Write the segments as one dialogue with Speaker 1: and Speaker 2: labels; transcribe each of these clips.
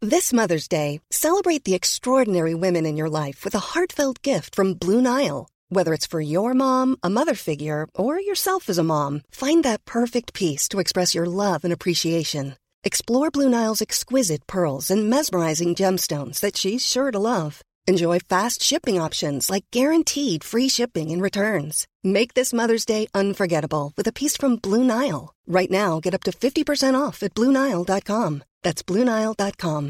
Speaker 1: This Mother's Day, celebrate the extraordinary women in your life with a heartfelt gift from Blue Nile. Whether it's for your mom, a mother figure, or yourself as a mom, find that perfect piece to express your love and appreciation. Explore Blue Nile's exquisite pearls and mesmerizing gemstones that she's sure to love. Enjoy fast shipping options like guaranteed free shipping and returns. Make this Mother's Day unforgettable with a piece from Blue Nile. Right now, get up to 50% off at BlueNile.com. That's BlueNile.com.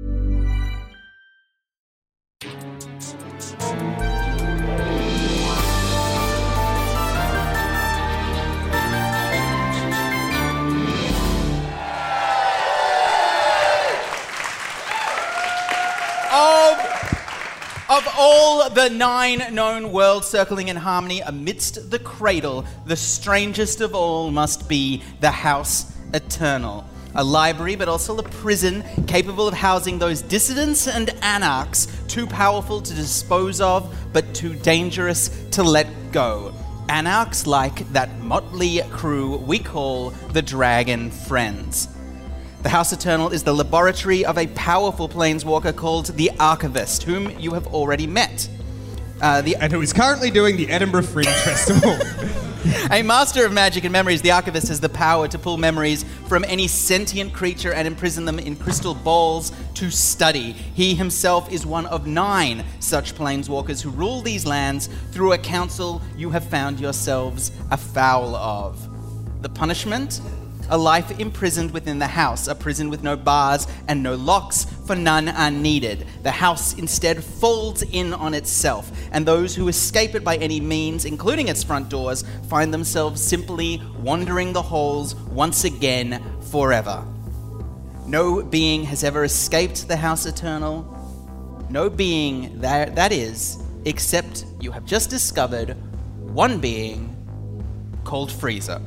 Speaker 2: Of all the 9 known worlds circling in harmony amidst the cradle, the strangest of all must be the House Eternal. A library, but also a prison capable of housing those dissidents and anarchs too powerful to dispose of, but too dangerous to let go. Anarchs like that motley crew we call the Dragon Friends. The House Eternal is the laboratory of a powerful planeswalker called the Archivist, whom you have already met.
Speaker 3: And who is currently doing the Edinburgh Fringe Festival.
Speaker 2: A master of magic and memories, the Archivist has the power to pull memories from any sentient creature and imprison them in crystal balls to study. He himself is one of 9 such planeswalkers who rule these lands through a council you have found yourselves afoul of. The punishment? A life imprisoned within the house, a prison with no bars and no locks, for none are needed. The house instead folds in on itself, and those who escape it by any means, including its front doors, find themselves simply wandering the halls once again forever. No being has ever escaped the House Eternal. No being, that is, except you have just discovered one being called Frieza.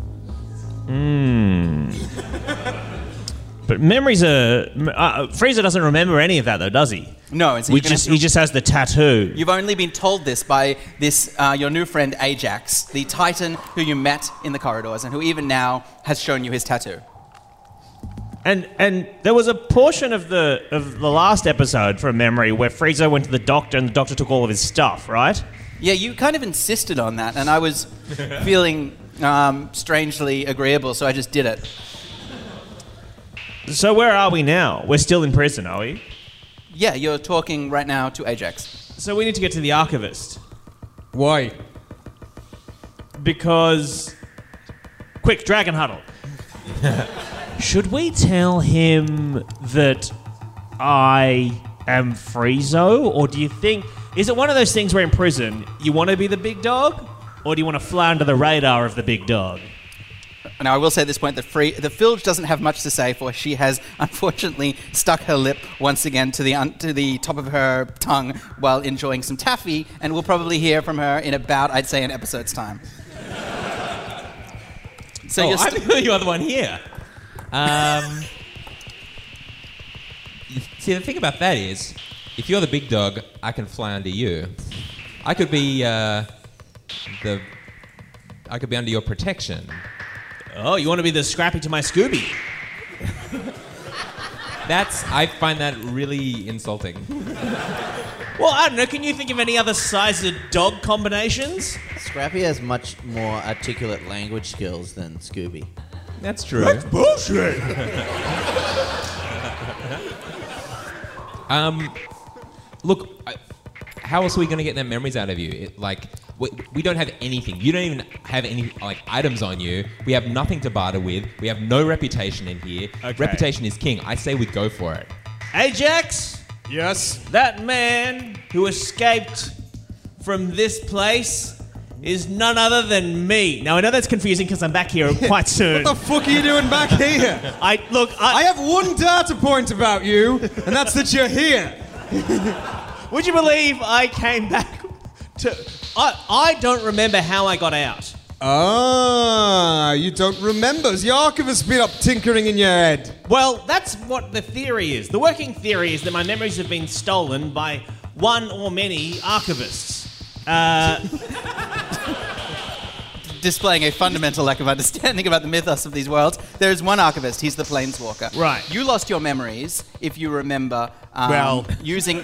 Speaker 4: But memories are... Frieza doesn't remember any of that, though, does he?
Speaker 2: No. And so
Speaker 4: he just has the tattoo.
Speaker 2: You've only been told this by this your new friend Ajax, the Titan who you met in the corridors and who even now has shown you his tattoo.
Speaker 4: And there was a portion of the last episode from memory where Frieza went to the doctor and the doctor took all of his stuff, right?
Speaker 2: Yeah, you kind of insisted on that, and I was feeling... strangely agreeable, so I just did it.
Speaker 4: So where are we now? We're still in prison, are we?
Speaker 2: Yeah, you're talking right now to Ajax.
Speaker 4: So we need to get to the Archivist.
Speaker 3: Why?
Speaker 4: Because... Quick, Dragon Huddle. Should we tell him that I am Friezo? Or do you think... Is it one of those things where in prison you want to be the big dog? Or do you want to fly under the radar of the big dog?
Speaker 2: Now, I will say at this point that the Filge doesn't have much to say, for she has unfortunately stuck her lip once again to the top of her tongue while enjoying some taffy, and we'll probably hear from her in about, I'd say, an episode's time.
Speaker 5: So I think you're the one here. See, the thing about that is, if you're the big dog, I can fly under you. I could be under your protection.
Speaker 4: Oh, you want to be the Scrappy to my Scooby?
Speaker 5: I find that really insulting.
Speaker 4: Well, I don't know. Can you think of any other sized dog combinations?
Speaker 6: Scrappy has much more articulate language skills than Scooby.
Speaker 5: That's true.
Speaker 3: That's bullshit.
Speaker 5: Look, how else are we going to get their memories out of you? We don't have anything. You don't even have any items on you. We have nothing to barter with. We have no reputation in here.
Speaker 4: Okay.
Speaker 5: Reputation is king. I say we go for it.
Speaker 4: Ajax?
Speaker 3: Yes?
Speaker 4: That man who escaped from this place is none other than me. Now, I know that's confusing because I'm back here quite soon.
Speaker 3: What the fuck are you doing back here?
Speaker 4: I
Speaker 3: have one data point about you, and that's that you're here.
Speaker 4: Would you believe I came back to... I don't remember how I got out.
Speaker 3: Ah, you don't remember. Has the Archivist been up tinkering in your head?
Speaker 4: Well, that's what the theory is. The working theory is that my memories have been stolen by one or many archivists.
Speaker 2: displaying a fundamental lack of understanding about the mythos of these worlds. There is one archivist. He's the Planeswalker.
Speaker 4: Right.
Speaker 2: You lost your memories, if you remember, using...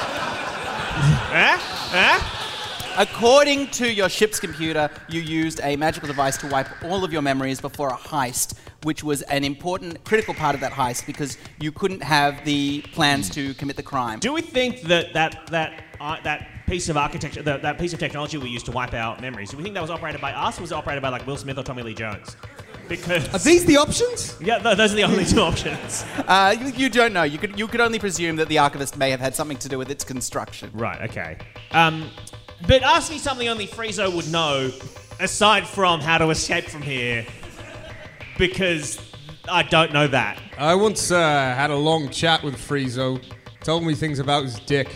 Speaker 2: According to your ship's computer, you used a magical device to wipe all of your memories before a heist, which was an important, critical part of that heist because you couldn't have the plans to commit the crime.
Speaker 4: Do we think that piece of architecture, that piece of technology we used to wipe out memories, do we think that was operated by us or was it operated by like Will Smith or Tommy Lee Jones? Because
Speaker 3: Are these the options?
Speaker 4: yeah, those are the only two options.
Speaker 2: You don't know. You could only presume that the archivist may have had something to do with its construction.
Speaker 4: Right, okay. But ask me something only Friezo would know, aside from how to escape from here, because I don't know that.
Speaker 3: I once had a long chat with Friezo. Told me things about his dick.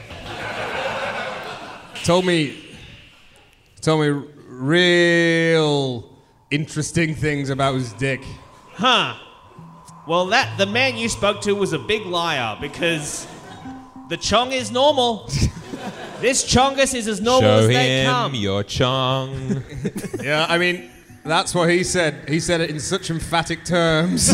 Speaker 3: Told me real interesting things about his dick.
Speaker 4: Huh. Well, the man you spoke to was a big liar, because the chong is normal. This chongus is as normal as they come.
Speaker 5: Show him your chong.
Speaker 3: Yeah, I mean, that's what he said. He said it in such emphatic terms.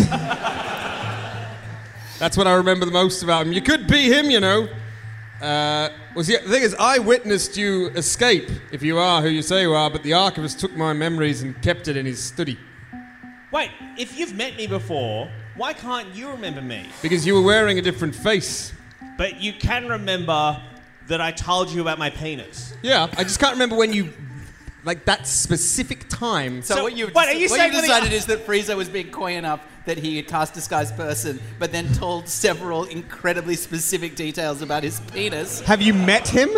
Speaker 3: That's what I remember the most about him. You could be him, you know. The thing is, I witnessed you escape, if you are who you say you are, but the archivist took my memories and kept it in his study.
Speaker 4: Wait, if you've met me before, why can't you remember me?
Speaker 3: Because you were wearing a different face.
Speaker 4: But you can remember that I told you about my penis.
Speaker 3: Yeah, I just can't remember when you... Like, that specific time.
Speaker 2: So what you've
Speaker 4: wait, are you saying
Speaker 2: decided is that Friezo was being coy enough that he had cast Disguised Person, but then told several incredibly specific details about his penis.
Speaker 3: Have you met him?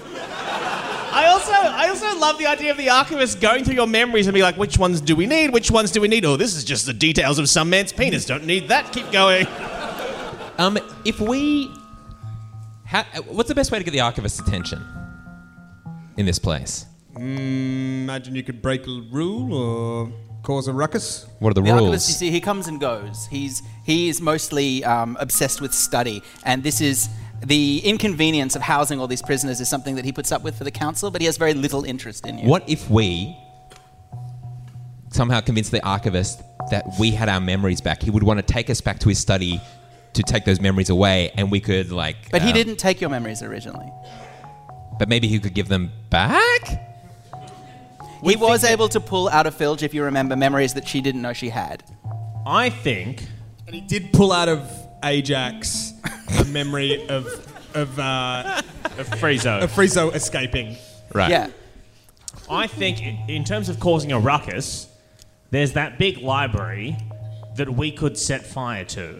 Speaker 4: I also love the idea of the archivist going through your memories and be like, which ones do we need? Which ones do we need? Oh, this is just the details of some man's penis. Don't need that. Keep going.
Speaker 5: If we... what's the best way to get the archivist's attention in this place?
Speaker 3: Imagine you could break a rule or cause a ruckus.
Speaker 5: What are the
Speaker 2: The
Speaker 5: rules?
Speaker 2: archivist, you see, he comes and goes. He is mostly obsessed with study, and this is the inconvenience of housing all these prisoners is something that he puts up with for the council, but he has very little interest in you.
Speaker 5: What if we somehow convinced the archivist that we had our memories back? He would want to take us back to his study to take those memories away, and we could like...
Speaker 2: But he didn't take your memories originally.
Speaker 5: But maybe he could give them back?
Speaker 2: He was able to pull out of Filge, if you remember, memories that she didn't know she had.
Speaker 4: I think...
Speaker 7: And he did pull out of Ajax a memory of
Speaker 4: Friezo.
Speaker 7: Friezo escaping.
Speaker 5: Right.
Speaker 2: Yeah.
Speaker 4: I think in terms of causing a ruckus, there's that big library that we could set fire to.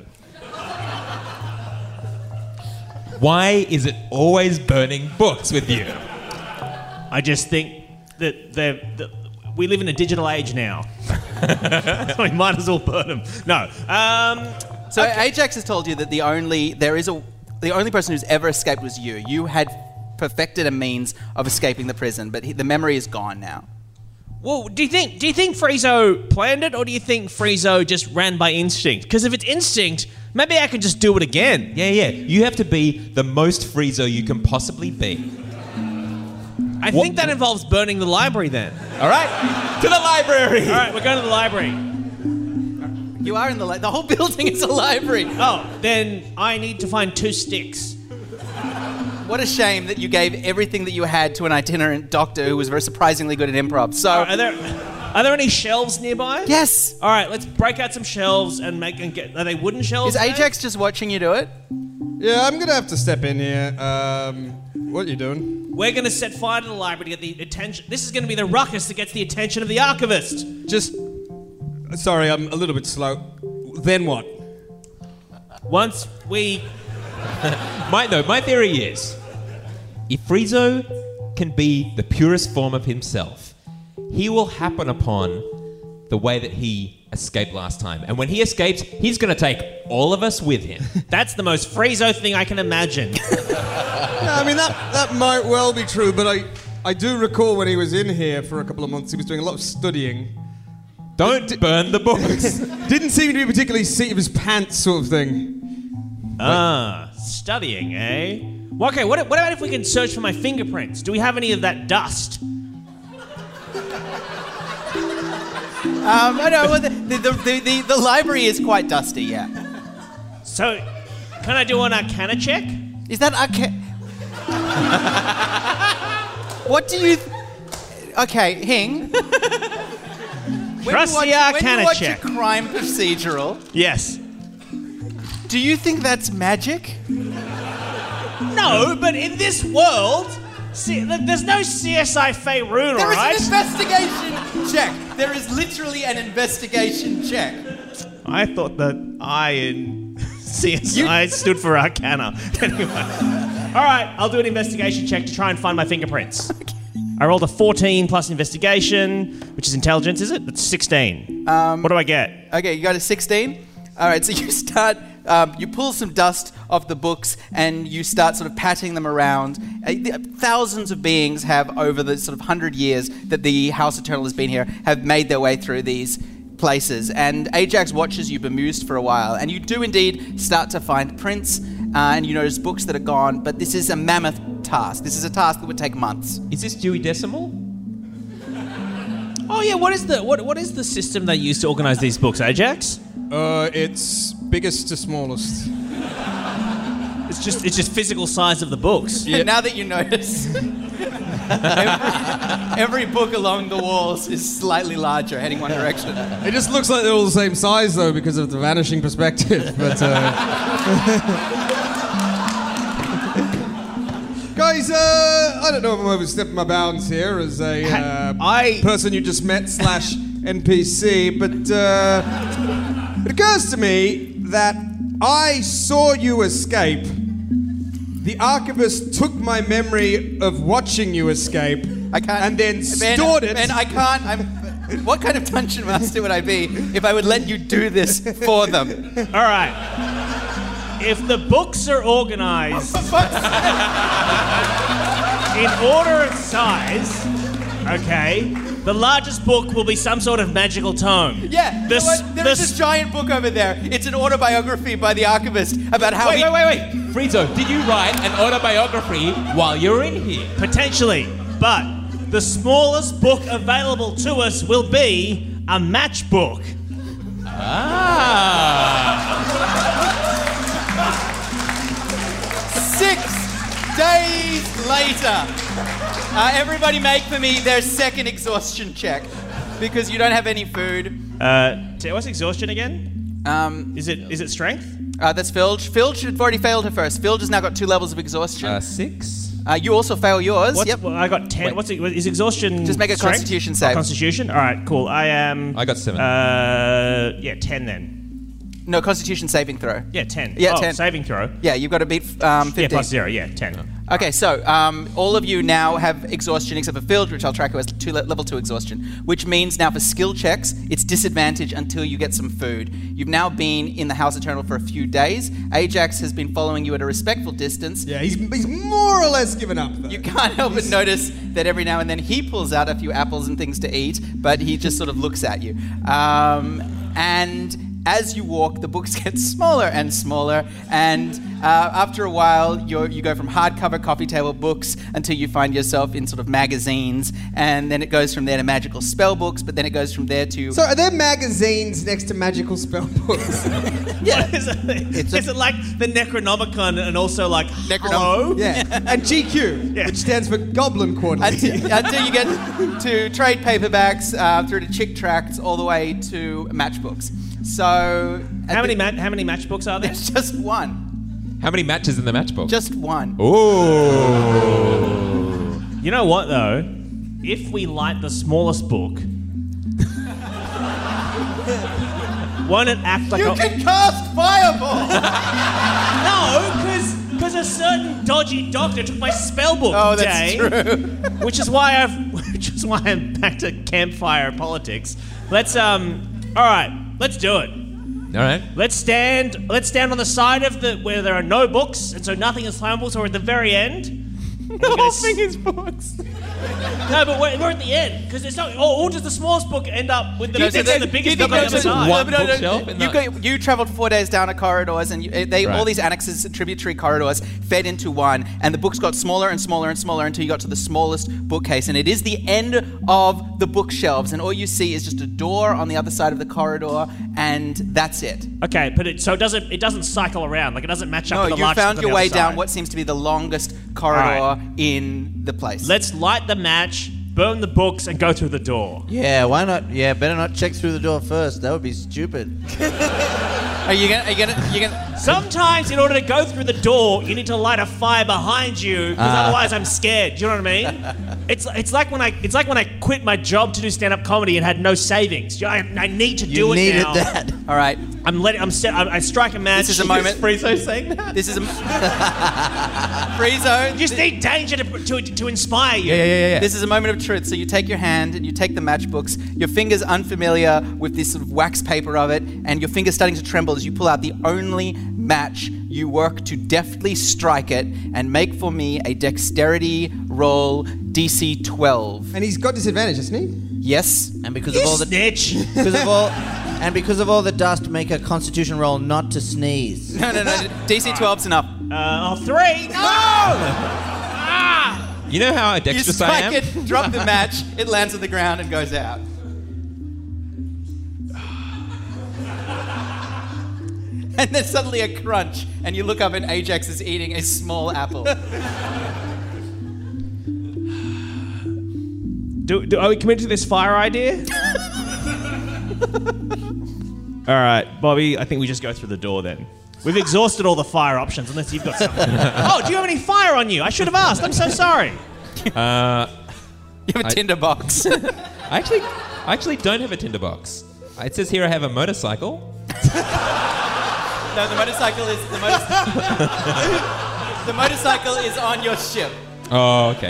Speaker 5: Why is it always burning books with you?
Speaker 4: I just think that we live in a digital age now. So we might as well burn them. No.
Speaker 2: So Ajax has told you that the only person who's ever escaped was you. You had perfected a means of escaping the prison, but the memory is gone now.
Speaker 4: Well, do you think Friezo planned it, or do you think Friezo just ran by instinct? Because if it's instinct, maybe I can just do it again.
Speaker 5: Yeah. You have to be the most Friezo you can possibly be.
Speaker 4: I think that involves burning the library then.
Speaker 5: All right, to the library.
Speaker 4: All right, we're going to the library.
Speaker 2: You are in the whole building is a library.
Speaker 4: Oh, then I need to find 2 sticks.
Speaker 2: What a shame that you gave everything that you had to an itinerant doctor who was very surprisingly good at improv. So,
Speaker 4: Are there any shelves nearby?
Speaker 2: yes.
Speaker 4: All right, let's break out some shelves and get. Are they wooden shelves?
Speaker 2: Is Ajax just watching you do it?
Speaker 3: Yeah, I'm going to have to step in here. What are you doing?
Speaker 4: We're going to set fire to the library to get the attention. This is going to be the ruckus that gets the attention of the archivist.
Speaker 3: Sorry, I'm a little bit slow. Then what?
Speaker 4: Once we...
Speaker 5: My theory is, if Friezo can be the purest form of himself, he will happen upon the way that he escaped last time. And when he escapes, he's going to take all of us with him.
Speaker 4: That's the most Friezo thing I can imagine.
Speaker 3: Yeah, I mean, that might well be true, but I do recall when he was in here for a couple of months, he was doing a lot of studying.
Speaker 5: Don't burn the books.
Speaker 3: Didn't seem to be particularly seat of his pants sort of thing.
Speaker 4: Studying, eh? Well, okay, what about if we can search for my fingerprints? Do we have any of that dust?
Speaker 2: I know. Well, the library is quite dusty. Yeah.
Speaker 4: So, can I do an Arcana check?
Speaker 2: Is that What do you? Okay, Hing.
Speaker 4: Trust the
Speaker 2: When you
Speaker 4: Arcana
Speaker 2: watch
Speaker 4: check.
Speaker 2: a crime procedural,
Speaker 4: Yes.
Speaker 2: do you think that's magic?
Speaker 4: No, but in this world, there's no CSI Faerun,
Speaker 2: There is
Speaker 4: alright?
Speaker 2: an investigation check. There is literally an investigation check.
Speaker 4: I thought that I in CSI stood for Arcana. Anyway. Alright, I'll do an investigation check to try and find my fingerprints. I rolled a 14 plus investigation, which is intelligence, is it? That's 16. What do I get?
Speaker 2: Okay, you got a 16? All right, so you start, you pull some dust off the books and you start sort of patting them around. Thousands of beings have, over the sort of 100 years that the House Eternal has been here, have made their way through these places. And Ajax watches you bemused for a while. And you do indeed start to find prints and you notice books that are gone, but this is a mammoth task. This is a task that would take months.
Speaker 5: Is this Dewey Decimal?
Speaker 4: Oh yeah, what is the system they use to organise these books, Ajax?
Speaker 7: It's biggest to smallest.
Speaker 4: It's just physical size of the books.
Speaker 2: Yeah. Now that you notice, every book along the walls is slightly larger, heading one direction.
Speaker 3: It just looks like they're all the same size, though, because of the vanishing perspective. But guys, I don't know if I'm overstepping my bounds here as a person you just met / NPC, but it occurs to me that I saw you escape. The archivist took my memory of watching you escape
Speaker 2: I can't.
Speaker 3: and then stored it.
Speaker 2: Ben, I can't. What kind of dungeon master would I be if I would let you do this for them?
Speaker 4: All right. If the books are organised in order of size, okay, the largest book will be some sort of magical tome.
Speaker 2: Yeah, there is this giant book over there. It's an autobiography by the archivist about how
Speaker 5: Wait. Friezo, did you write an autobiography while you were in here?
Speaker 4: Potentially, but the smallest book available to us will be a matchbook.
Speaker 2: 6 days later. Everybody make for me their second exhaustion check. Because you don't have any food.
Speaker 4: What's exhaustion again? Is it strength?
Speaker 2: That's Filge. Filge had already failed her first. Filge has now got 2 levels of exhaustion.
Speaker 5: 6?
Speaker 2: You also fail yours. Yep.
Speaker 4: Well, I got 10. Is exhaustion
Speaker 2: Just make a
Speaker 4: strength?
Speaker 2: constitution save.
Speaker 4: Constitution? All right, cool.
Speaker 5: I got 7.
Speaker 4: 10 then.
Speaker 2: No, constitution saving throw.
Speaker 4: Yeah, 10.
Speaker 2: Yeah,
Speaker 4: oh,
Speaker 2: 10.
Speaker 4: Saving throw.
Speaker 2: Yeah, you've got to beat 15.
Speaker 4: Yeah, plus 0. Yeah, 10.
Speaker 2: Okay, so all of you now have exhaustion except for Filge, which I'll track as level 2 exhaustion, which means now for skill checks, it's disadvantage until you get some food. You've now been in the House Eternal for a few days. Ajax has been following you at a respectful distance.
Speaker 3: Yeah, he's more or less given up, though.
Speaker 2: You can't help but notice that every now and then he pulls out a few apples and things to eat, but he just sort of looks at you. And as you walk, the books get smaller and smaller, and after a while, you go from hardcover coffee table books until you find yourself in sort of magazines, and then it goes from there to magical spell books, but then it goes from there to...
Speaker 3: So are there magazines next to magical spell books?
Speaker 2: Yeah.
Speaker 4: Is it like the Necronomicon and also like Hello?
Speaker 3: Yeah. And GQ,
Speaker 4: Yeah.
Speaker 3: which stands for Goblin Quarterly.
Speaker 2: until you get to trade paperbacks, through to chick tracts, all the way to matchbooks. So...
Speaker 4: How many matchbooks are there?
Speaker 2: There's just one.
Speaker 5: How many matches in the matchbook?
Speaker 2: Just one.
Speaker 5: Oh.
Speaker 4: You know what though? If we light the smallest book, won't it act like
Speaker 2: You can cast Fireball!
Speaker 4: No, because a certain dodgy doctor took my spellbook.
Speaker 2: Oh, that's
Speaker 4: Jay,
Speaker 2: true.
Speaker 4: Which is why I'm back to campfire politics. Let's all right, let's do it.
Speaker 5: All right.
Speaker 4: Let's stand on the side of where there are no books, and so nothing is flammable. So we're at the very end. The whole thing is books. No, but we're at the end because it's not. Or does the smallest book end up with the biggest book on the other side?
Speaker 2: You travelled 4 days down a corridors, and all these annexes, tributary corridors, fed into one, and the books got smaller and smaller and smaller until you got to the smallest bookcase, and it is the end of the bookshelves, and all you see is just a door on the other side of the corridor, and that's it.
Speaker 4: Okay, but it doesn't cycle around, like it doesn't match up.
Speaker 2: No,
Speaker 4: to the
Speaker 2: you found your way down
Speaker 4: side.
Speaker 2: what seems to be the longest corridor in the place.
Speaker 4: Let's light the match, burn the books, and go through the door.
Speaker 6: Yeah, why not? Yeah, better not check through the door first. That would be stupid.
Speaker 2: Are you gonna?
Speaker 4: Sometimes, in order to go through the door, you need to light a fire behind you, because otherwise, I'm scared. Do you know what I mean? It's like when I quit my job to do stand-up comedy and had no savings. I need to do it now.
Speaker 6: You needed that.
Speaker 2: All right.
Speaker 4: I strike a match.
Speaker 2: This is a moment.
Speaker 4: Is Friezo saying that?
Speaker 2: This is a Friezo.
Speaker 4: You just need danger to inspire you.
Speaker 5: Yeah.
Speaker 2: This is a moment of truth. So you take your hand and you take the matchbooks. Your fingers unfamiliar with this sort of wax paper of it, and your fingers starting to tremble as you pull out the only match. You work to deftly strike it and make for me a dexterity roll DC 12.
Speaker 3: And he's got disadvantage, hasn't he?
Speaker 2: Yes.
Speaker 6: And because of all the
Speaker 4: snitch.
Speaker 6: because of all the dust, make a Constitution roll not to sneeze.
Speaker 2: No. DC 12's enough.
Speaker 4: 3. No!
Speaker 5: You know how
Speaker 2: You
Speaker 5: dexterous I am?
Speaker 2: strike it, drop the match, it lands on the ground and goes out. And then suddenly a crunch, and you look up and Ajax is eating a small apple.
Speaker 4: Are we committed to this fire idea? All right, Bobby, I think we just go through the door then. We've exhausted all the fire options, unless you've got something. Oh, do you have any fire on you? I should have asked. I'm so sorry.
Speaker 2: You have a tinderbox.
Speaker 5: I actually don't have a tinderbox. It says here I have a motorcycle.
Speaker 2: No, the motorcycle is on your ship.
Speaker 5: Oh, okay.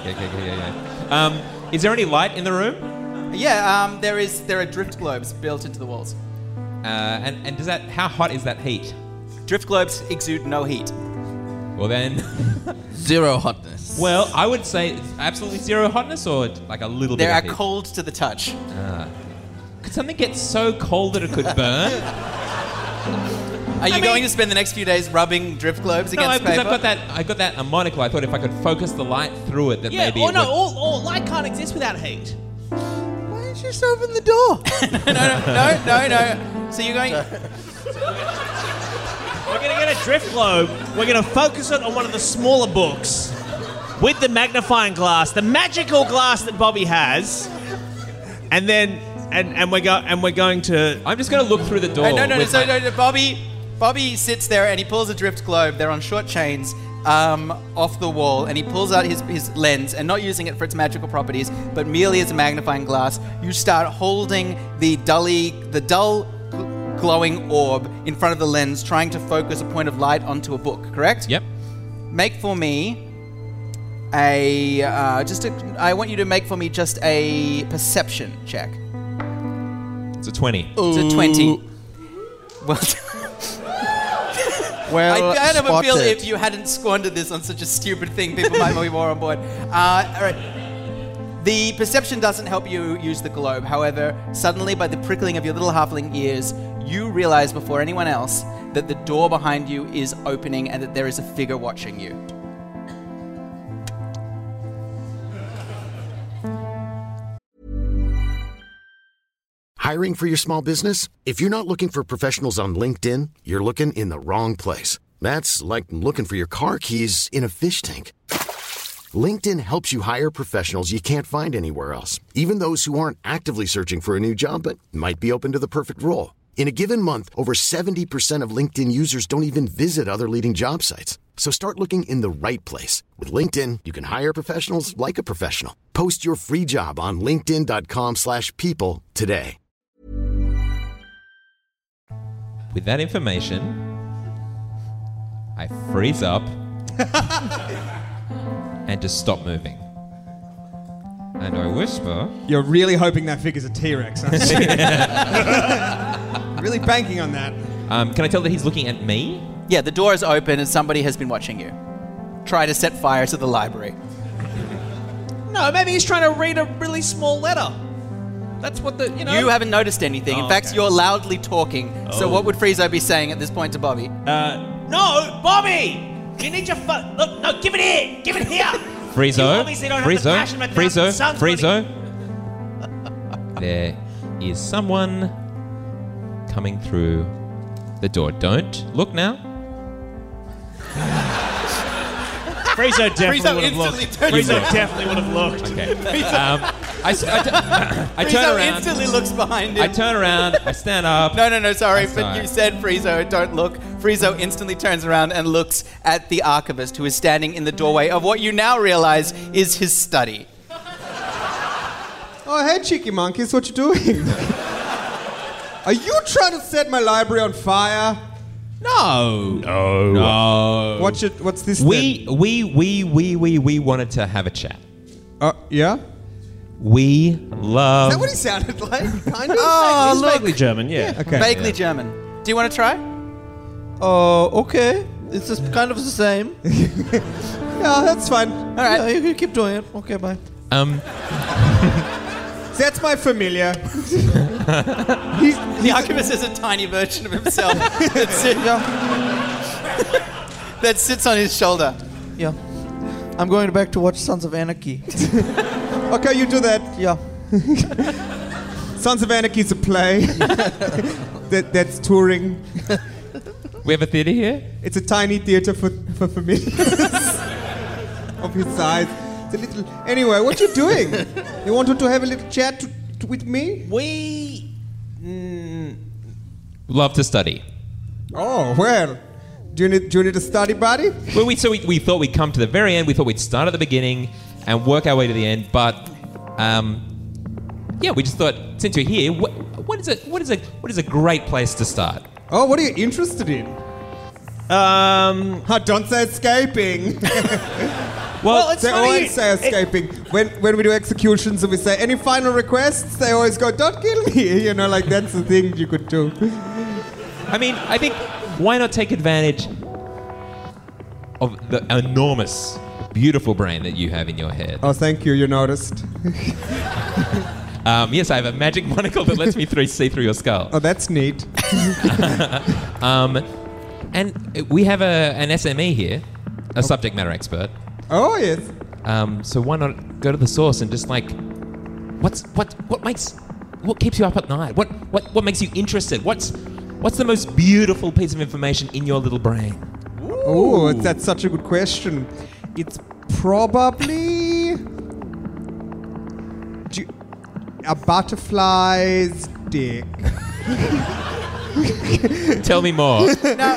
Speaker 5: Is there any light in the room?
Speaker 2: Yeah, there are drift globes built into the walls.
Speaker 5: And does that? How hot is that heat?
Speaker 2: Drift globes exude no heat.
Speaker 5: Well then,
Speaker 6: Zero hotness.
Speaker 5: well, I would say it's absolutely zero hotness, or like a little
Speaker 2: They
Speaker 5: bit.
Speaker 2: are
Speaker 5: of heat?
Speaker 2: cold to the touch.
Speaker 5: Could something get so cold that it could burn?
Speaker 2: Are you going to spend the next few days rubbing drift globes against
Speaker 5: because
Speaker 2: paper?
Speaker 5: I got that monocle. I thought if I could focus the light through it, that maybe.
Speaker 4: Or no, all light can't exist without heat.
Speaker 6: Why didn't you just open the door?
Speaker 2: No. So you're going...
Speaker 4: We're going to get a drift globe. We're going to focus it on one of the smaller books with the magnifying glass, the magical glass that Bobby has, and then we're going to.
Speaker 5: I'm just going to look through the door.
Speaker 2: No. Bobby sits there and he pulls a drift globe. They're on short chains off the wall, and he pulls out his lens, and not using it for its magical properties, but merely as a magnifying glass. You start holding the dull glowing orb in front of the lens, trying to focus a point of light onto a book, correct?
Speaker 5: Yep.
Speaker 2: Make for me I want you to make for me just a perception check.
Speaker 5: It's a 20.
Speaker 2: It's a 20. Well, I kind of feel if you hadn't squandered this on such a stupid thing, people might be more on board. All right. The perception doesn't help you use the globe. However, suddenly, by the prickling of your little halfling ears, you realize before anyone else that the door behind you is opening and that there is a figure watching you.
Speaker 8: Hiring for your small business? If you're not looking for professionals on LinkedIn, you're looking in the wrong place. That's like looking for your car keys in a fish tank. LinkedIn helps you hire professionals you can't find anywhere else, even those who aren't actively searching for a new job but might be open to the perfect role. In a given month, over 70% of LinkedIn users don't even visit other leading job sites. So start looking in the right place. With LinkedIn, you can hire professionals like a professional. Post your free job on linkedin.com/people today.
Speaker 5: With that information, I freeze up and just stop moving. And I whisper...
Speaker 3: You're really hoping that figure's a T-Rex, aren't you? Really banking on that.
Speaker 5: Can I tell that he's looking at me?
Speaker 2: Yeah, the door is open and somebody has been watching you. try to set fire to the library.
Speaker 4: No, maybe he's trying to read a really small letter. That's what the,
Speaker 2: You haven't noticed anything. In fact, you're loudly talking. So what would Friezo be saying at this point to Bobby?
Speaker 4: No, Bobby! You need your phone. Look, no, give it here! Give it here!
Speaker 5: Friezo,
Speaker 4: You obviously don't have the passion of a thousand suns,
Speaker 5: Friezo. There is someone coming through the door. Don't look now.
Speaker 4: Friezo definitely would have looked.
Speaker 2: instantly turns
Speaker 4: Friezo definitely would have looked.
Speaker 5: Okay. I turn
Speaker 2: Friezo
Speaker 5: around.
Speaker 2: instantly looks behind him.
Speaker 5: I turn around. I stand up.
Speaker 2: No, sorry,
Speaker 5: I'm
Speaker 2: but
Speaker 5: sorry.
Speaker 2: you said Friezo, don't look. Friezo instantly turns around and looks at the archivist who is standing in the doorway of what you now realize is his study.
Speaker 3: Oh, hey, cheeky monkeys, what you doing? Are you trying to set my library on fire?
Speaker 5: No.
Speaker 3: What's this?
Speaker 5: We wanted to have a chat.
Speaker 3: Yeah?
Speaker 5: We love.
Speaker 3: Is that what he sounded like? Kind of?
Speaker 2: Oh,
Speaker 4: He's
Speaker 2: look.
Speaker 4: vaguely German, yeah.
Speaker 3: Okay.
Speaker 2: Vaguely German. Do you want to try?
Speaker 6: Oh, okay. It's just kind of the same.
Speaker 3: Yeah, that's fine.
Speaker 2: All right.
Speaker 6: Yeah, you can keep doing it. Okay, bye.
Speaker 3: That's my familiar.
Speaker 2: The archivist is a tiny version of himself that sits on his shoulder.
Speaker 6: Yeah. I'm going back to watch Sons of Anarchy.
Speaker 3: Okay, you do that.
Speaker 6: Yeah.
Speaker 3: Sons of Anarchy is a play that's touring.
Speaker 5: We have a theatre here.
Speaker 3: It's a tiny theatre for familiars of his size. It's a little. Anyway, what you doing? You wanted to have a little chat with me?
Speaker 4: We...
Speaker 5: Love to study.
Speaker 3: Oh well. Do you need a study buddy?
Speaker 5: Well, we thought we'd come to the very end. We thought we'd start at the beginning and work our way to the end. But yeah, we just thought since you're here, what is a great place to start?
Speaker 3: Oh, what are you interested in? Don't say escaping.
Speaker 5: Well,
Speaker 4: it's
Speaker 3: They
Speaker 4: funny.
Speaker 3: always say escaping. When we do executions and we say, any final requests? They always go, don't kill me. You know, like that's the thing you could do.
Speaker 5: I mean, I think why not take advantage of the enormous, beautiful brain that you have in your head?
Speaker 3: Oh, thank you. You noticed.
Speaker 5: Yes, I have a magic monocle that lets me see through your skull.
Speaker 3: Oh, that's neat.
Speaker 5: And we have an SME here, a subject matter expert.
Speaker 3: Oh, yes.
Speaker 5: So why not go to the source and just like, what keeps you up at night? What makes you interested? What's the most beautiful piece of information in your little brain?
Speaker 3: Oh, that's such a good question. It's probably a butterfly's dick.
Speaker 5: Tell me more.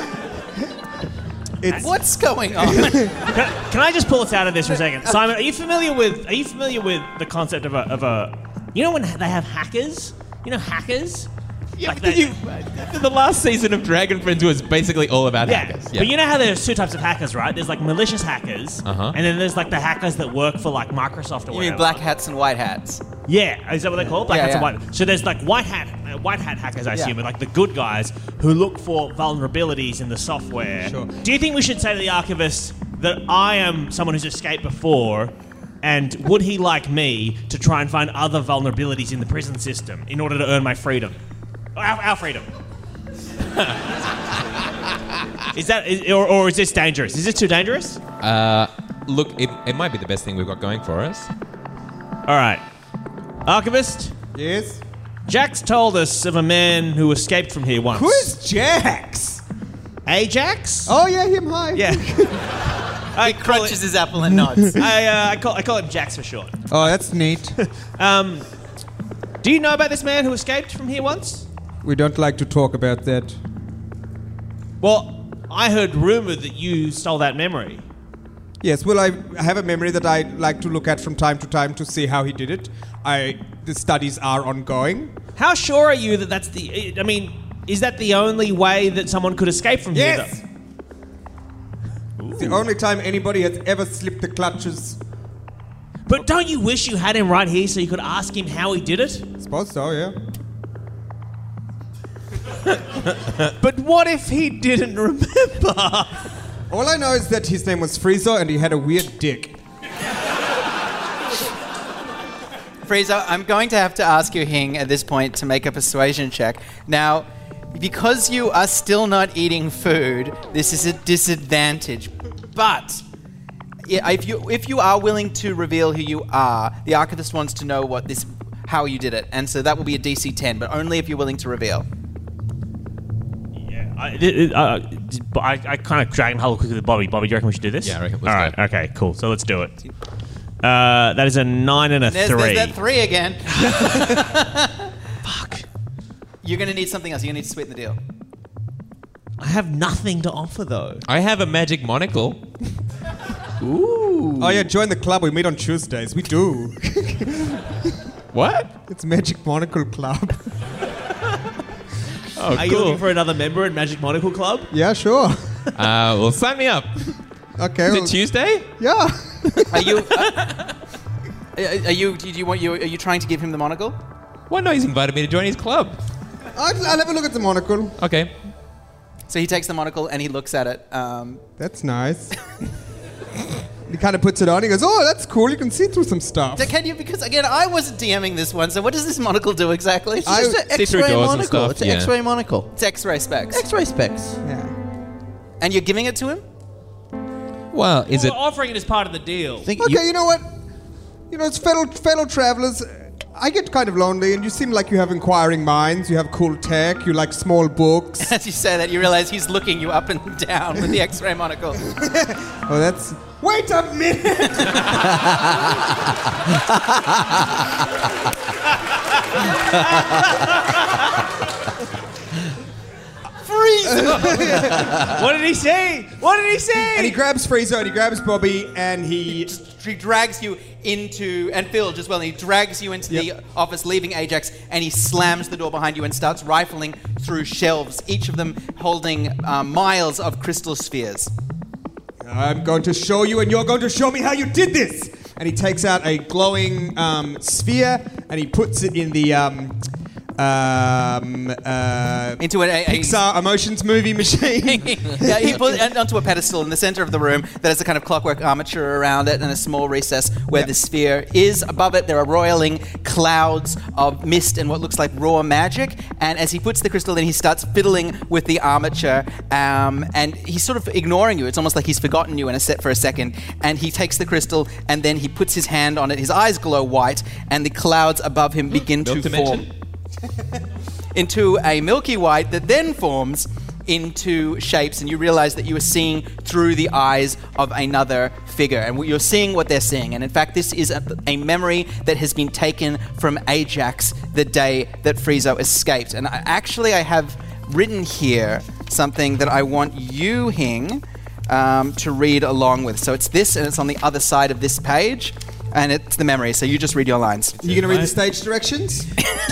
Speaker 2: What's going on?
Speaker 4: Can I just pull us out of this for a second? Simon, are you familiar with the concept of a you know when they have hackers? You know hackers?
Speaker 5: Yeah,
Speaker 4: Like
Speaker 5: the last season of Dragon Friends was basically all about hackers.
Speaker 4: But you know how there's two types of hackers, right? There's like malicious hackers, and then there's like the hackers that work for like Microsoft or
Speaker 2: You
Speaker 4: whatever.
Speaker 2: mean black hats and white hats?
Speaker 4: Yeah, is that what they call it? Black hats and
Speaker 2: yeah.
Speaker 4: white. So there's like white hat hackers, I assume, are like the good guys who look for vulnerabilities in the software.
Speaker 3: Sure.
Speaker 4: Do you think we should say to the archivist that I am someone who's escaped before, and would he like me to try and find other vulnerabilities in the prison system in order to earn my freedom? Our freedom. Or is this dangerous? Is this too dangerous?
Speaker 5: Look, it might be the best thing we've got going for us.
Speaker 4: All right. Archivist,
Speaker 3: Yes?
Speaker 4: Jax told us of a man who escaped from here once.
Speaker 3: Who is Jax?
Speaker 4: Ajax?
Speaker 3: Oh, yeah, him. Hi.
Speaker 4: Yeah.
Speaker 2: He crunches his apple and nods.
Speaker 4: I call him Jax for short.
Speaker 3: Oh, that's neat.
Speaker 4: Do you know about this man who escaped from here once?
Speaker 3: We don't like to talk about that.
Speaker 4: Well, I heard rumor that you stole that memory.
Speaker 3: Yes, well, I have a memory that I like to look at from time to time to see how he did it. The studies are ongoing.
Speaker 4: How sure are you that that's the... I mean, is that the only way that someone could escape from here?
Speaker 3: Yes! It's the only time anybody has ever slipped the clutches.
Speaker 4: But don't you wish you had him right here so you could ask him how he did it?
Speaker 3: I suppose so, yeah.
Speaker 4: But what if he didn't remember?
Speaker 3: All I know is that his name was Frieza and he had a weird dick.
Speaker 2: Frieza, I'm going to have to ask you, Hing, at this point to make a persuasion check. Now, because you are still not eating food, this is a disadvantage. But if you are willing to reveal who you are, the Archivist wants to know how you did it, and so that will be a DC 10, but only if you're willing to reveal.
Speaker 4: Yeah, I kind of dragon huddle quickly with Bobby. Bobby, do you reckon we should do this?
Speaker 5: Yeah, I reckon.
Speaker 4: All right, okay, cool. So let's do it. That is a 9 and a 3.
Speaker 2: There's that 3 again.
Speaker 4: Fuck.
Speaker 2: You're going to need something else. You're going to need to sweeten the deal.
Speaker 4: I have nothing to offer, though.
Speaker 5: I have a magic monocle.
Speaker 3: Ooh. Oh yeah, join the club. We meet on Tuesdays. We do.
Speaker 5: What?
Speaker 3: It's Magic Monocle Club.
Speaker 5: Oh,
Speaker 4: Are you looking for another member in Magic Monocle Club?
Speaker 3: Yeah, sure.
Speaker 5: Well, sign me up.
Speaker 3: Okay.
Speaker 5: Is it Tuesday?
Speaker 3: Yeah.
Speaker 2: Are you trying to give him the monocle?
Speaker 5: Well, no, he's invited me to join his club.
Speaker 3: I'll have a look at the monocle.
Speaker 5: Okay.
Speaker 2: So he takes the monocle and he looks at it.
Speaker 3: That's nice. He kind of puts it on. He goes, "Oh, that's cool. You can see through some stuff."
Speaker 2: Can you? Because again, I wasn't DMing this one. So what does this monocle do exactly?
Speaker 6: It's just an
Speaker 5: see through
Speaker 6: X-ray
Speaker 5: doors and
Speaker 6: monocle.
Speaker 5: stuff,
Speaker 6: It's an
Speaker 5: yeah.
Speaker 6: X-ray monocle.
Speaker 2: It's X-ray specs.
Speaker 6: X-ray specs.
Speaker 3: Yeah.
Speaker 2: And you're giving it to him?
Speaker 5: Well, is it?
Speaker 4: We're offering it as part of the deal.
Speaker 3: Okay, you know what? You know, it's fellow travelers. I get kind of lonely, and you seem like you have inquiring minds. You have cool tech. You like small books.
Speaker 2: As you say that, you realize he's looking you up and down with the X-ray monocle.
Speaker 3: Oh, that's... Wait a minute!
Speaker 4: What did he say? What did he say?
Speaker 3: And he grabs Frieza, and he grabs Bobby, and he
Speaker 2: drags you into, and Phil as well, and he drags you into the office, leaving Ajax, and he slams the door behind you and starts rifling through shelves, each of them holding miles of crystal spheres.
Speaker 3: I'm going to show you, and you're going to show me how you did this. And he takes out a glowing sphere, and he puts it in the
Speaker 2: into a
Speaker 3: Pixar Emotions movie machine.
Speaker 2: Yeah, he put it onto a pedestal in the center of the room that has a kind of clockwork armature around it and a small recess where the sphere is. Above it, there are roiling clouds of mist and what looks like raw magic. And as he puts the crystal in, he starts fiddling with the armature, and he's sort of ignoring you. It's almost like he's forgotten you for a second. And he takes the crystal, and then he puts his hand on it. His eyes glow white, and the clouds above him begin to form into a milky white that then forms into shapes, and you realize that you are seeing through the eyes of another figure, and you're seeing what they're seeing. And in fact, this is a memory that has been taken from Ajax the day that Frieza escaped. And I have written here something that I want you, Hing, to read along with. So it's this, and it's on the other side of this page. And it's the memory, so you just read your lines.
Speaker 3: You going to read the stage directions?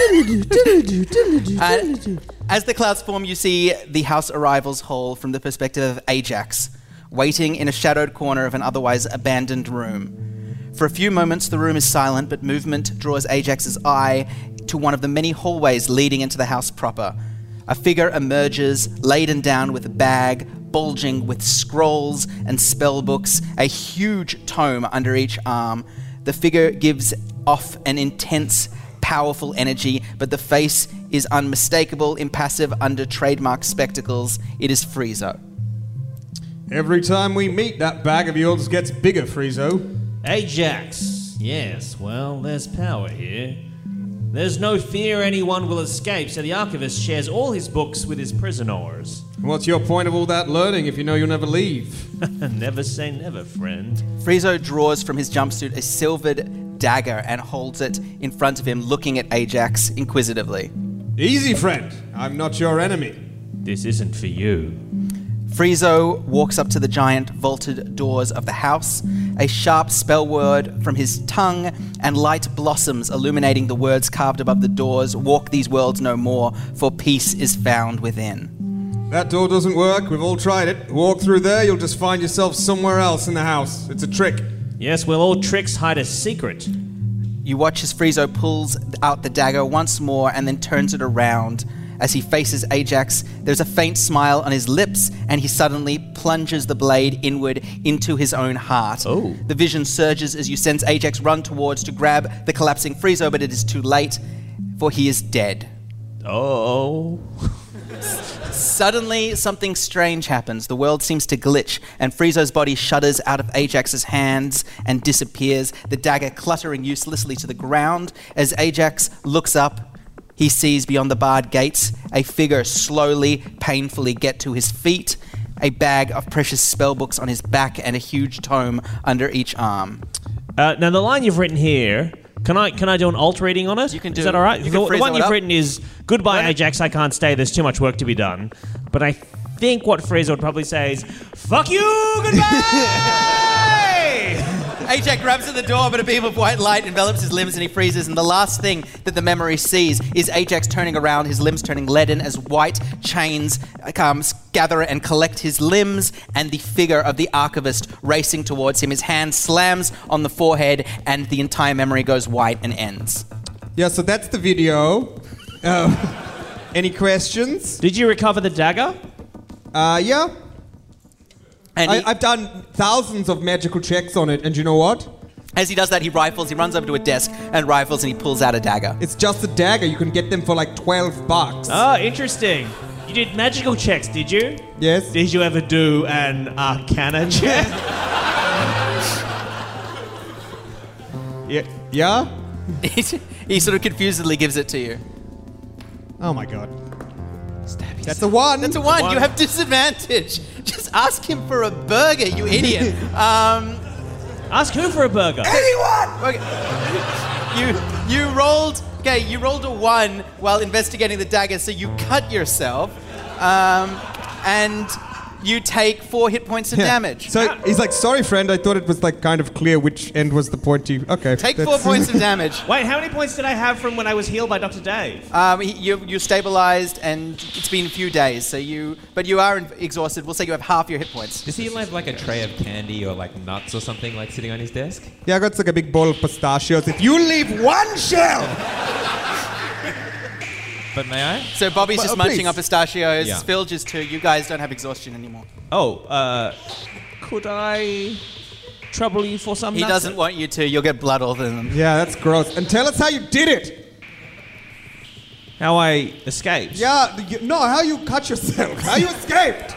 Speaker 2: As the clouds form, you see the house arrivals hall from the perspective of Ajax, waiting in a shadowed corner of an otherwise abandoned room. For a few moments, the room is silent, but movement draws Ajax's eye to one of the many hallways leading into the house proper. A figure emerges, laden down with a bag, bulging with scrolls and spell books, a huge tome under each arm. The figure gives off an intense, powerful energy, but the face is unmistakable, impassive under trademark spectacles. It is Frieza.
Speaker 3: Every time we meet, that bag of yours gets bigger, Friezo.
Speaker 4: Ajax. Yes, well, there's power here. There's no fear anyone will escape, so the Archivist shares all his books with his prisoners.
Speaker 3: What's your point of all that learning if you know you'll never leave?
Speaker 4: Never say never, friend.
Speaker 2: Frieza draws from his jumpsuit a silvered dagger and holds it in front of him, looking at Ajax inquisitively.
Speaker 3: Easy, friend. I'm not your enemy.
Speaker 4: This isn't for you.
Speaker 2: Frieza walks up to the giant vaulted doors of the house, a sharp spell word from his tongue, and light blossoms illuminating the words carved above the doors. Walk these worlds no more, for peace is found within.
Speaker 3: That door doesn't work. We've all tried it. Walk through there, you'll just find yourself somewhere else in the house. It's a trick.
Speaker 4: Yes, well, all tricks hide a secret.
Speaker 2: You watch as Frieza pulls out the dagger once more and then turns it around As he faces Ajax, there's a faint smile on his lips, and he suddenly plunges the blade inward into his own heart.
Speaker 4: Oh.
Speaker 2: The vision surges as you sense Ajax run towards to grab the collapsing Friezo, but it is too late, for he is dead.
Speaker 4: Oh.
Speaker 2: Suddenly, something strange happens. The world seems to glitch, and Friezo's body shudders out of Ajax's hands and disappears, the dagger cluttering uselessly to the ground. As Ajax looks up, he sees beyond the barred gates a figure slowly, painfully get to his feet, a bag of precious spellbooks on his back, and a huge tome under each arm.
Speaker 4: Now, the line you've written here... Can I do an alt reading on it?
Speaker 2: You can do.
Speaker 4: Is that all right?
Speaker 2: You can
Speaker 4: The
Speaker 2: freeze
Speaker 4: one
Speaker 2: it
Speaker 4: you've
Speaker 2: up.
Speaker 4: written is, "Goodbye, Ajax, I can't stay. There's too much work to be done." But I think what Friezo would probably say is, "Fuck you, goodbye!"
Speaker 2: Ajax grabs at the door, but a beam of white light envelops his limbs and he freezes. And the last thing that the memory sees is Ajax turning around, his limbs turning leaden as white chains gather and collect his limbs, and the figure of the archivist racing towards him. His hand slams on the forehead, and the entire memory goes white and ends.
Speaker 3: Yeah, so that's the video. Any questions?
Speaker 4: Did you recover the dagger?
Speaker 3: Yeah.
Speaker 2: And
Speaker 3: I've done thousands of magical checks on it, and you know what?
Speaker 2: as he does that, he runs over to a desk and rifles, and he pulls out a dagger.
Speaker 3: It's just a dagger. You can get them for like $12.
Speaker 4: Oh, interesting. You did magical checks, did you?
Speaker 3: Yes.
Speaker 4: Did you ever do an arcana check?
Speaker 3: Yeah?
Speaker 2: He sort of confusedly gives it to you.
Speaker 3: Oh my god. That's a 1.
Speaker 2: That's a 1. You have disadvantage. Just ask him for a burger, you idiot.
Speaker 4: Ask who for a burger?
Speaker 2: Anyone! Okay. You rolled. Okay, you rolled a 1 while investigating the dagger, so you cut yourself, and you take 4 hit points of damage.
Speaker 3: So he's like, sorry, friend. I thought it was like kind of clear which end was the point you. Okay.
Speaker 2: Take 4 points of damage.
Speaker 4: Wait, how many points did I have from when I was healed by Dr. Dave?
Speaker 2: You're stabilized, and it's been a few days, so you are exhausted. We'll say you have half your hit points.
Speaker 5: Does he have like a tray of candy or like nuts or something like sitting on his desk?
Speaker 3: Yeah, I got like a big bowl of pistachios. If you leave one shell.
Speaker 5: But may I?
Speaker 2: So Bobby's just munching
Speaker 3: please.
Speaker 2: on pistachios.
Speaker 5: Yeah.
Speaker 2: Phil just 2. You guys don't have exhaustion anymore.
Speaker 4: Oh, could I trouble you for some
Speaker 2: He
Speaker 4: nuts?
Speaker 2: doesn't want you to. You'll get blood all over them.
Speaker 3: Yeah, that's gross. And tell us how you did it.
Speaker 4: How I escaped?
Speaker 3: Yeah, no, how you cut yourself. How you escaped.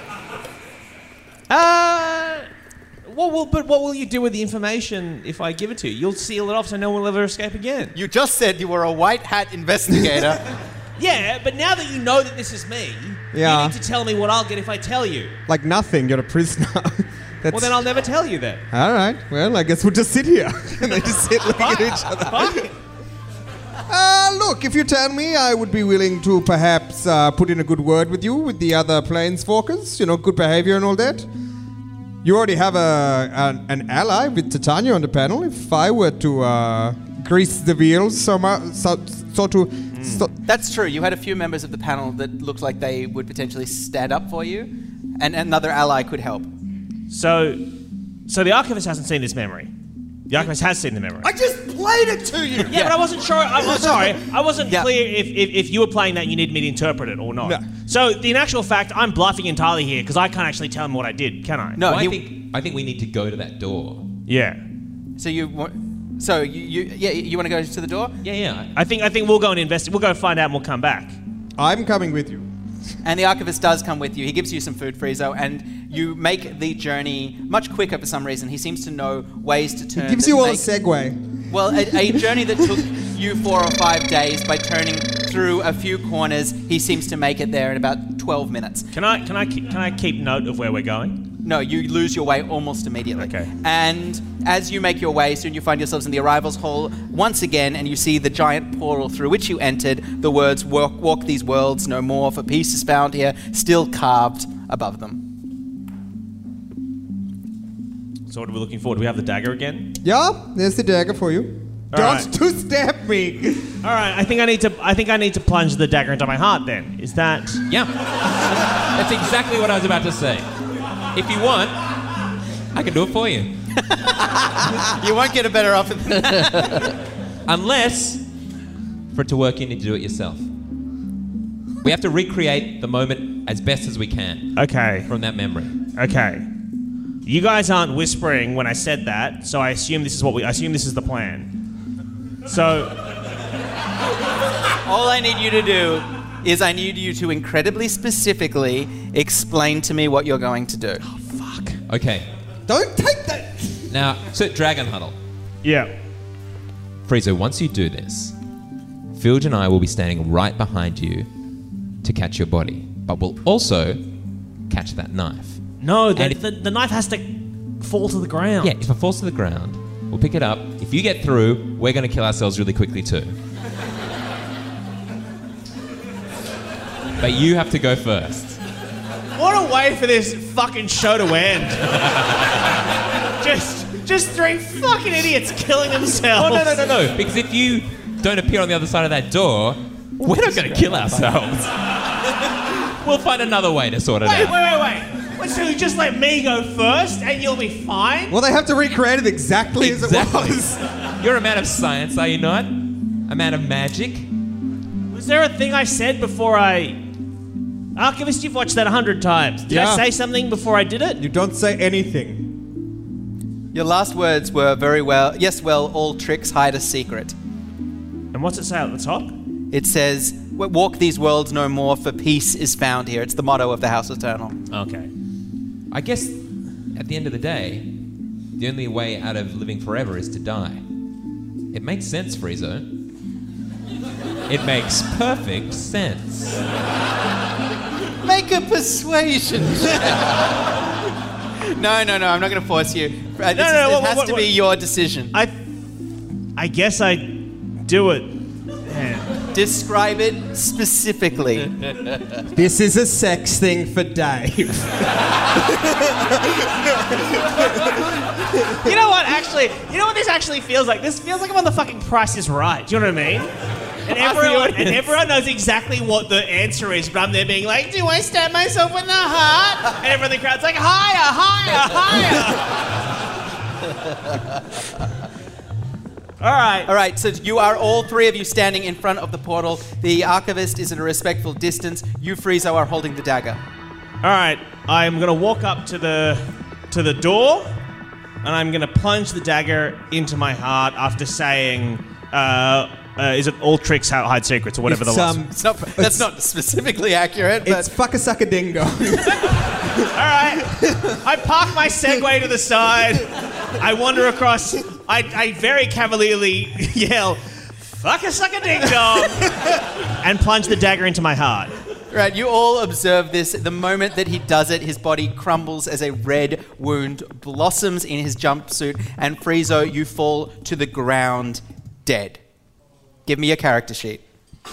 Speaker 4: But what will you do with the information if I give it to you? You'll seal it off so no one will ever escape again.
Speaker 2: You just said you were a white hat investigator.
Speaker 4: Yeah, but now that you know that this is me,
Speaker 3: Yeah.
Speaker 4: you need to tell me what I'll get if I tell you.
Speaker 3: Like nothing. You're a prisoner.
Speaker 4: Well, then I'll never tell you then.
Speaker 3: All right. Well, I guess we'll just sit here. And they just sit looking at each other.
Speaker 4: Fuck.
Speaker 3: Look, if you tell me, I would be willing to perhaps put in a good word with you, with the other planeswalkers. You know, good behavior and all that. You already have an ally with Titania on the panel. If I were to grease the wheels
Speaker 2: That's true. You had a few members of the panel that looked like they would potentially stand up for you, and another ally could help.
Speaker 4: So the archivist hasn't seen this memory. The archivist has seen the memory.
Speaker 2: I just played it to you!
Speaker 4: Yeah, but I wasn't sure. I'm sorry. I wasn't
Speaker 2: Yeah.
Speaker 4: clear if you were playing that and you need me to interpret it or not.
Speaker 3: No.
Speaker 4: So, in actual fact, I'm bluffing entirely here because I can't actually tell him what I did, can I?
Speaker 2: No,
Speaker 5: Well, I think we need to go to that door.
Speaker 4: Yeah.
Speaker 2: So you want to go to the door?
Speaker 5: Yeah.
Speaker 4: I think we'll go and investigate. We'll go find out and we'll come back.
Speaker 3: I'm coming with you.
Speaker 2: And the archivist does come with you. He gives you some food, Friezo, and you make the journey much quicker for some reason. He seems to know ways to turn.
Speaker 3: Gives
Speaker 2: that
Speaker 3: you all a
Speaker 2: make-
Speaker 3: segue.
Speaker 2: Well, a journey that took you 4 or 5 days by turning through a few corners, he seems to make it there in about 12 minutes.
Speaker 4: Can I keep note of where we're going?
Speaker 2: No, you lose your way almost immediately.
Speaker 4: Okay.
Speaker 2: And as you make your way, soon you find yourselves in the arrivals hall once again, and you see the giant portal through which you entered. The words "Walk these worlds no more, for peace is found here," still carved above them.
Speaker 4: So what are we looking for? Do we have the dagger again?
Speaker 3: Yeah, there's the dagger for you.
Speaker 4: All
Speaker 3: Don't
Speaker 4: right.
Speaker 3: two-step me.
Speaker 4: All right. I think I need to plunge the dagger into my heart. Then is that?
Speaker 5: Yeah. That's exactly what I was about to say. If you want, I can do it for you.
Speaker 2: You won't get a better offer than that.
Speaker 5: Unless, for it to work, you need to do it yourself. We have to recreate the moment as best as we can
Speaker 4: Okay.
Speaker 5: from that memory.
Speaker 4: Okay. You guys aren't whispering when I said that, so I assume this is the plan. So
Speaker 2: All I need you to do is I need you to incredibly specifically explain to me what you're going to do.
Speaker 5: Okay.
Speaker 3: Don't take that.
Speaker 5: Now, so Dragon Huddle.
Speaker 4: yeah.
Speaker 5: Friezo, once you do this, Filge and I will be standing right behind you to catch your body, but we'll also catch that knife.
Speaker 4: No,
Speaker 5: And
Speaker 4: the knife has to fall to the ground.
Speaker 5: Yeah, if it falls to the ground, we'll pick it up. If you get through, we're going to kill ourselves really quickly too. But you have to go first.
Speaker 4: What a way for this fucking show to end. just three fucking idiots killing themselves.
Speaker 5: Oh, no. Because if you don't appear on the other side of that door, we're not going to kill ourselves. We'll find another way to sort it out.
Speaker 4: Wait. So you just let me go first and you'll be fine?
Speaker 3: Well, they have to recreate it exactly as it was.
Speaker 5: You're a man of science, are you not? A man of magic?
Speaker 4: Was there a thing I said before I... Archivist, you've watched that 100 times. Did I say something before I did it?
Speaker 3: You don't say anything.
Speaker 2: Your last words were very well, yes, well, all tricks hide a secret.
Speaker 4: And what's it say at the top?
Speaker 2: It says, walk these worlds no more, for peace is found here. It's the motto of the House Eternal.
Speaker 4: Okay.
Speaker 5: I guess, at the end of the day, the only way out of living forever is to die. It makes sense, Friezo. It makes perfect sense.
Speaker 2: Make a persuasion. No, I'm not going to force you. It has to be your decision.
Speaker 4: I guess I do it. Man.
Speaker 2: Describe it specifically.
Speaker 3: This is a sex thing for Dave.
Speaker 4: You know what? Actually, you know what this actually feels like? This feels like I'm on the fucking Price is Right. Do you know what I mean? And everyone knows exactly what the answer is, but I'm there being like, do I stab myself in the heart? And everyone in the crowd's like, higher. All right.
Speaker 2: So you are all three of you standing in front of the portal. The Archivist is at a respectful distance. You, Friezo, are holding the dagger.
Speaker 4: All right. I'm going to walk up to the door, and I'm going to plunge the dagger into my heart after saying... is it all tricks hide secrets or whatever
Speaker 2: That's not specifically accurate, but...
Speaker 3: It's fuck-a-suck-a-ding-dong.
Speaker 4: All right. I park my Segway to the side. I wander across. I very cavalierly yell, fuck-a-suck-a-ding-dong, and plunge the dagger into my heart.
Speaker 2: Right, you all observe this. The moment that he does it, his body crumbles as a red wound blossoms in his jumpsuit, and Friezo, you fall to the ground dead. Give me your character sheet.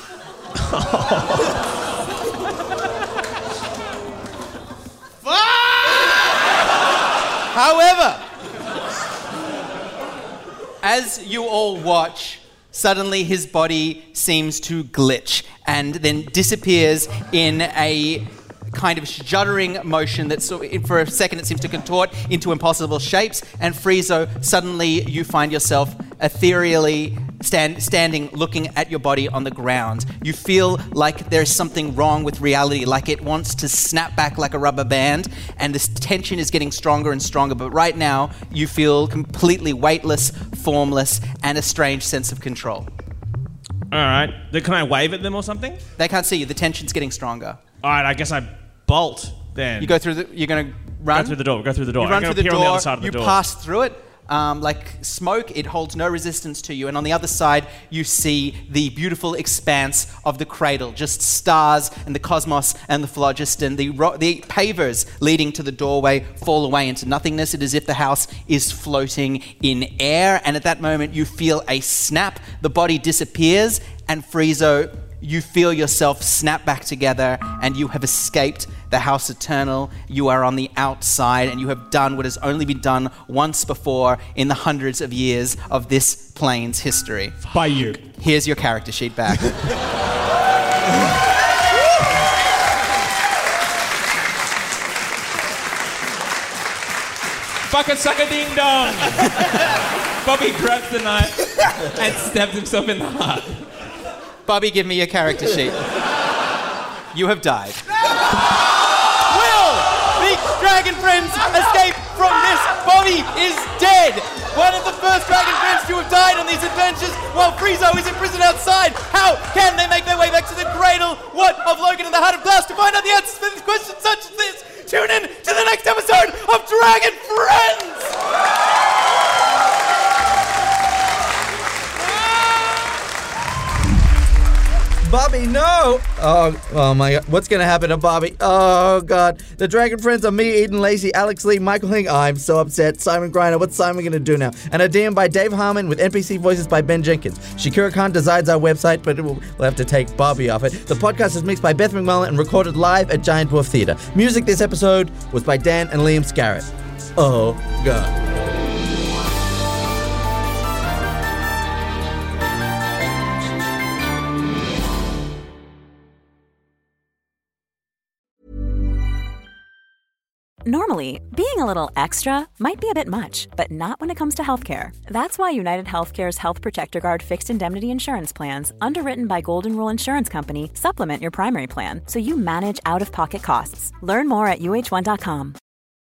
Speaker 2: However, as you all watch, suddenly his body seems to glitch and then disappears in a kind of shuddering motion that for a second it seems to contort into impossible shapes, and Friezo, suddenly you find yourself ethereally standing looking at your body on the ground. You feel like there's something wrong with reality, like it wants to snap back like a rubber band, and this tension is getting stronger and stronger, but right now you feel completely weightless, formless, and a strange sense of control.
Speaker 4: All right. Can I wave at them or something?
Speaker 2: They can't see you. The tension's getting stronger.
Speaker 4: All right, I guess I bolt then.
Speaker 2: You go through you're going to run?
Speaker 4: Go through the door.
Speaker 2: You run through the door.
Speaker 4: On the other side of the
Speaker 2: you
Speaker 4: door.
Speaker 2: pass through it. Like smoke, it holds no resistance to you. And on the other side, you see the beautiful expanse of the cradle, just stars and the cosmos and the phlogiston. The pavers leading to the doorway fall away into nothingness. It is as if the house is floating in air. And at that moment, you feel a snap. The body disappears, and Friezo, you feel yourself snap back together, and you have escaped the House Eternal. You are on the outside, and you have done what has only been done once before in the hundreds of years of this plane's history.
Speaker 3: By you.
Speaker 2: Here's your character sheet back.
Speaker 5: Fuck-a-suck-a-ding-dong! Bobby grabs the knife and stabs himself in the heart.
Speaker 2: Bobby, give me your character sheet. You have died. Will the dragon friends escape from this? Bobby is dead. One of the first dragon friends to have died on these adventures while Friezo is imprisoned outside. How can they make their way back to the cradle? What of Logan in the Heart of Glass? To find out the answers for these questions such as this, tune in to the next episode of Dragon Friends!
Speaker 6: Bobby, no! Oh my God. What's going to happen to Bobby? Oh, God. The Dragon Friends are me, Eden Lacey, Alex Lee, Michael Hing. I'm so upset. Simon Griner. What's Simon going to do now? And a DM by Dave Harmon with NPC voices by Ben Jenkins. Shakira Khan designs our website, but we'll have to take Bobby off it. The podcast is mixed by Beth McMullen and recorded live at Giant Dwarf Theatre. Music this episode was by Dan and Liam Scarrett. Oh, God.
Speaker 9: Normally, being a little extra might be a bit much, but not when it comes to healthcare. That's why United Healthcare's Health Protector Guard fixed indemnity insurance plans, underwritten by Golden Rule Insurance Company, supplement your primary plan so you manage out-of-pocket costs. Learn more at uh1.com.